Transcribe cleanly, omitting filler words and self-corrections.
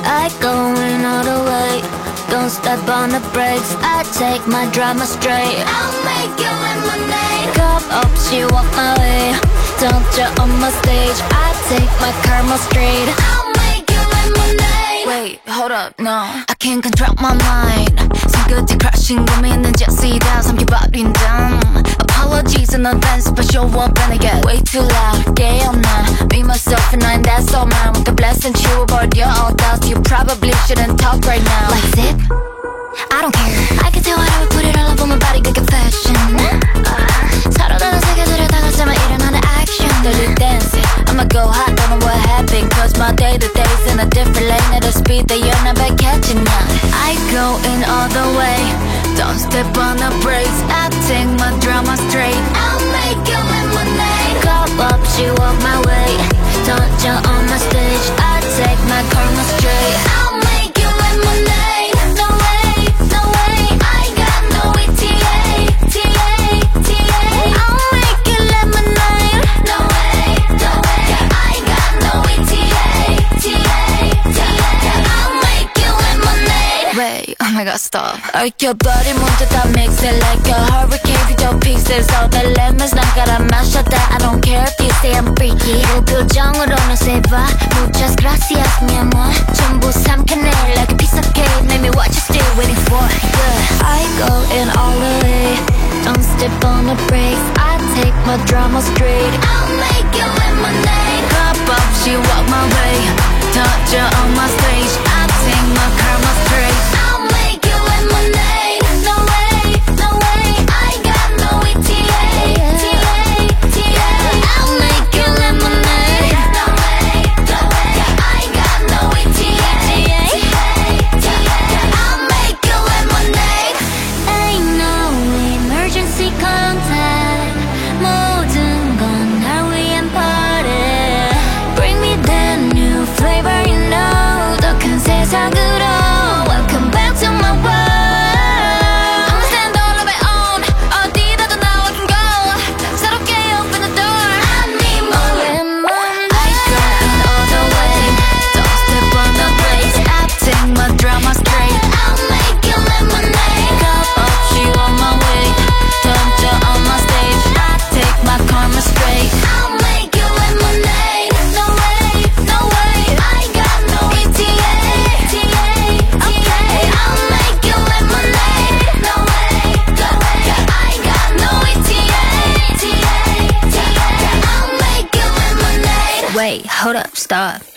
I going all the way, don't step on the brakes. I take my drama straight. I'll make you lemonade. Cup up, she walk my way. Don't you on my stage. I take my karma straight. I'll make you lemonade. Wait, hold up, no, I can't control my mind. 손끝이 crashing 고민은 jet시다 삼켜버린 damn. Apologies in advance, but show up and I get way too loud. 깨어 난 me, myself and I, that's all mine. With the blessing 치워버려 all doubts. You probably shouldn't talk right now. Like zip, I don't care. I can tell why I would put it all up on my body, good confession. 서로 다른 세계들을 다 가지만 일어나는 action. Dirty dancing, I'ma go hot, don't know what happened. Cause my day to day's in a different lane. At a speed that you're never catching up. I go in all the way, don't step on the brakes. I take my drama straight. I'll make you lemonade. Cup up, she walk my way. Don't you on my stage. I take my karma straight. I'll make you lemonade. No way, no way, I got no ETA, TA, TA. I'll make you lemonade. No way, no way, I got no ETA, TA, TA. I'll make you lemonade. Wait, oh my god, stop. 얽혀버린 문제 다 mix it like a hurricane. 비교 pieces of the lemons 난 깔아 마셔다. I don't care if you say I'm freaky. 그 표정으로는 세봐. Muchas gracias mi amor. 전부 삼켜내 like a piece of cake. Make me what you still waiting for. Yeah. I go in all the way, don't step on the brakes. I take my drama straight. I'll make you lemonade. Cup up, she walk my way. Touch her on my stage. I take my karma straight. I'll make you lemonade. No way, no way, I got no ETA, TA, TA. I'll make you lemonade. No way, no way, I got no ETA, TA, TA. I'll make you lemonade. Ain't no emergency contact. 모든 건 날 위한 party. Bring me that new flavor, you know. 더 큰 세상으로. Welcome back to my world. I'ma stand all of my own. 어디라도 now I can go. 새롭게 open the door. I need more lemonade. I go in all the way, don't step on the brakes. I take my drama straight. I'll make you lemonade. Cup up, she on my way. Don't you on my stage. I take my karma straight. I'll make you lemonade. No way, no way, I got no ETA, TA, okay. I'll make you lemonade. No way, no way, I got no ETA, TA, TA. I'll make you lemonade. Wait, hold up, stop.